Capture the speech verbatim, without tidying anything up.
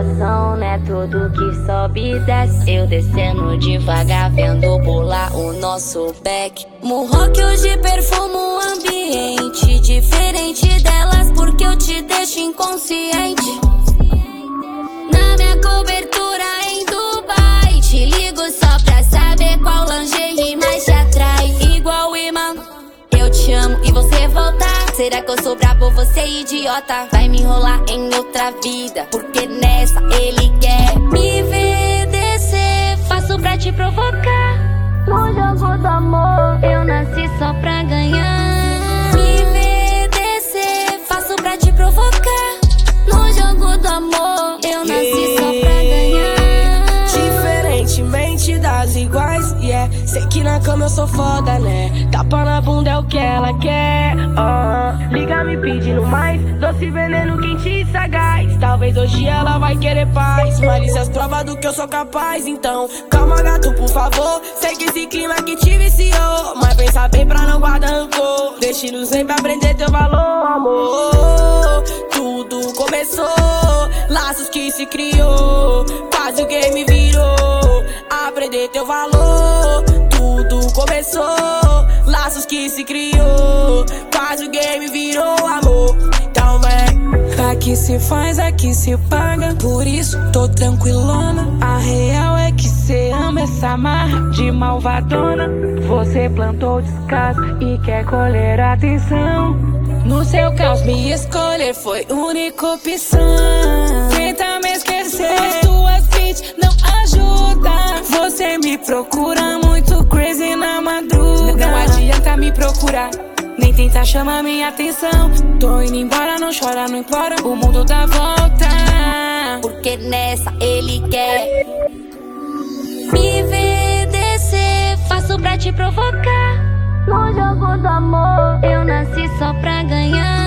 coração, né? Tudo que sobe e desce. Eu descendo devagar, vendo pular o nosso back. Murro que hoje perfumo o ambiente, diferente delas porque eu te deixo inconsciente. Na minha cobertura em Dubai, te ligo só pra saber qual lingerie mais te atrai. Igual imã, eu te amo e você voltar. Será que eu sou brabo, você é idiota? Vai me enrolar em outra vida, porque nessa ele quer me ver descer. Faço pra te provocar. No jogo do amor, eu nasci só pra ganhar. Me ver descer, faço pra te provocar. No jogo do amor, eu nasci só pra ganhar. Diferentemente das iguais, yeah. Sei que na cama eu sou foda, né? Tapa na bunda é o que ela quer, uh. Liga me pedindo mais, doce veneno quente e sagaz. Talvez hoje ela vai querer paz, malícias prova do que eu sou capaz. Então, calma gato, por favor. Sei que esse clima que te viciou, mas pensa bem pra não guardar rancor. Destino sempre aprender teu valor, amor. Tudo começou, laços que se criou, quase o game virou. Aprender teu valor, tudo começou, laços que se criou, quase o game virou amor. Então vem. Aqui se faz, aqui se paga, por isso tô tranquilona. A real é que cê ama essa marra de malvadona. Você plantou descaso e quer colher atenção. No seu caos me escolher foi única opção. Tenta me esquecer, as tuas beats não ajudam. Você me procura muito crazy na madruga. Não adianta me procurar, nem tentar chamar minha atenção. Tô indo embora, não chora, não implora, o mundo dá volta. Porque nessa ele quer me ver descer. Faço pra te provocar. No jogo do amor, eu nasci só pra ganhar.